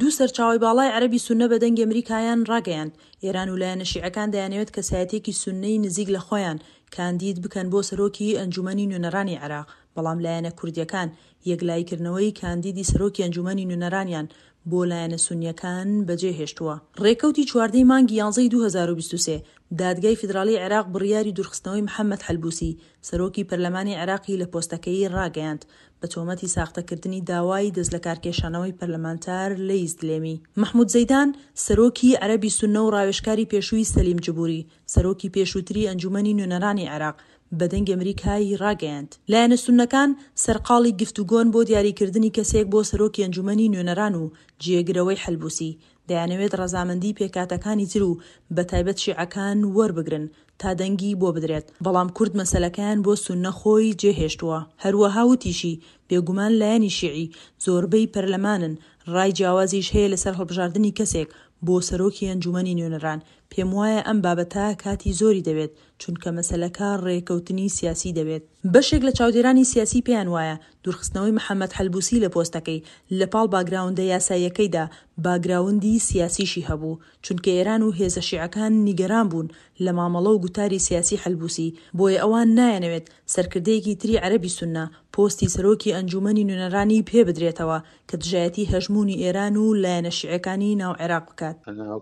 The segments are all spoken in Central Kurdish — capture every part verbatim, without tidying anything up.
دوو سەرچاوەی باڵای عەرەبی سوننە بە دەنگی ئەمریکایان ڕاگەیاند ئێران و لایەنە شیعەکان دەیانەوێت کەسایەتیەکی سوننەی نزیک لە خۆیان کاندید بکەن بۆ سەرۆکی ئەنجومەنی نوێنەرانی عێراق، بەڵام لایەنە کوردیەکان یەکلایکردنەوەی کاندیدی سەرۆکی ئەنجومەنی نوێنەرانیان بۆ لایەنە سوننیەکان بەجێهێشتووە. ڕێکەوتی چواردەی مانگی یانزەی دوو هەزار و بیست و سێ دادگای فیدراڵی عێراق بڕیاری دوورخستنەوەی محەممەد حەلبووسی سەرۆکی پەرلەمانی عێراقی لە پۆستەکەی ڕاگەیاند بە تۆمەتی ساختەکردنی داوای دەست لە کارکێشانەوەی پەرلەمانتار لە ئیزدلێمی. محمود زەیدان سەرۆکی عەرەبی سوننە و ڕاوێژکاری پێشووی سەلیم جبوری سەرۆکی پێشووتری ئەنجومەنی نوێنەرانی عێراق بە دەنگی ئەمریکای ڕاگەیاند. لایەنە سوننەکان سەرقاڵی گفتوگۆن بۆ دیاریکردنی کەسێک بۆ سەرۆکی ئەنجومەنی نوێنەران و جێگرەوەی حەلبووسی دەیانەوێت ڕەزامەندی پێکاتەکانی تر و بەتایبەت شیعەکان وەربگرن تا دەنگی بۆ بدرێت، بەڵام کورد مەسەلەکەیان بۆ سوننە خۆی جێهێشتووە. هەروەها وتیشی بێگومان لایەنی شیعی زۆربەی پەرلەمانن ڕای جیاوازیش هەیە لەسەر هەڵبژاردننی کەسێک بۆ سەرۆکی ئەنجومەنی نوێنەران. پێم وایە ئەم بابەتە کاتی زۆری دەوێت چونکە مەسەلەکە ڕێکەوتنی سیاسی دەبێت. بەشێک لە چاودێرانی سیاسی پێیان وایە دوورخستنەوەی محەممەد حەلبووسی لە پۆستەکەی لەپاڵ باگراوندە یاساییەکەیدا باگراوندی سیاسیشی هەبوو، چونکە ئێران و هێزە شیعەکان نیگەران بوون لە مامەڵە و گوتاری سیاسی حەلبووسی، بۆیە ئەوان نایەنەوێت سەرکردەیەکی تری عەرەبی سوننە پۆستی سەرۆکی ئەنجومەنی نوێنەرانی پێ بدرێتەوە کە دژایەتی هەژمونی ئێران و لایەنە شیعەکانی ناو عێراق بکات.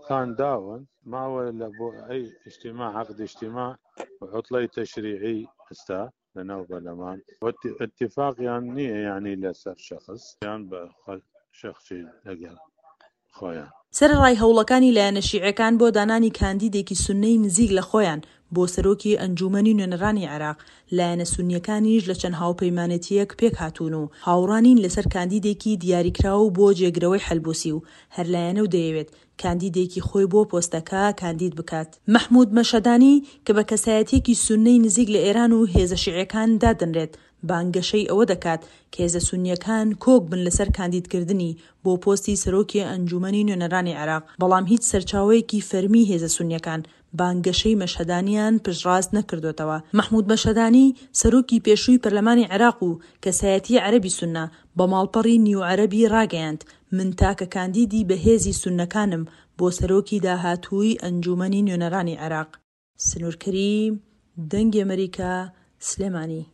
ما لبو أي اجتماع عقد اجتماع وعطلة تشريعي هستا لنا وبرلمان واتفاق يعني يعني لسر شخص يعني بخل شخصي لقل خويا سەرڕای هەوڵەکانی لایەنە شیعەکان بۆ دانانی کاندیدێکی سوننەی نزیک لە خۆیان بۆ سەرۆکی ئەنجومەنی نوێنەرانی عێراق لایەنە سوننیەکانیش لە چەند هاوپەیمانەتیەک پێک هاتوون و هاوڕانین لەسەر کاندیدێکی دیاریکراو بۆ جێگرەوەی حەلبووسی و هەر لایەنە و دەیەوێت کاندیدێکی خۆی بۆ پۆستەکە کاندید بکات. محمود مەشەدانی کە بە کەسایەتێکی سوننەی نزیک لە ئێران و هێزە شیعەکان دادەنرێت بانگەشەی ئەوە دەکات کە هێزە سوننیەکان کۆک بن لەسەر کاندیدکردنی بۆ پۆستی سەرۆکی ئەنجومەنی نوێنەرانی عێراق، بەڵام هیچ سەرچاوەیەکی فەرمی هێزە سوننیەکان بانگەشەی مەشەدانیان پشتڕاست نەکردوێتەوە. محمود مەشەدانی سەرۆکی پێشووی پەرلەمانی عێراق و کەسایەتی عەرەبی سوننە بە ماڵپەڕی نیوعەرەبی ڕاگەیاند من تاکە کاندیدی بەهێزی سوننەکانم بۆ سەرۆکی داهاتووی ئەنجومەنی نوێنەرانی عێراق. سنوور کەریم، دەنگی ئەمریکا، سلێمانی.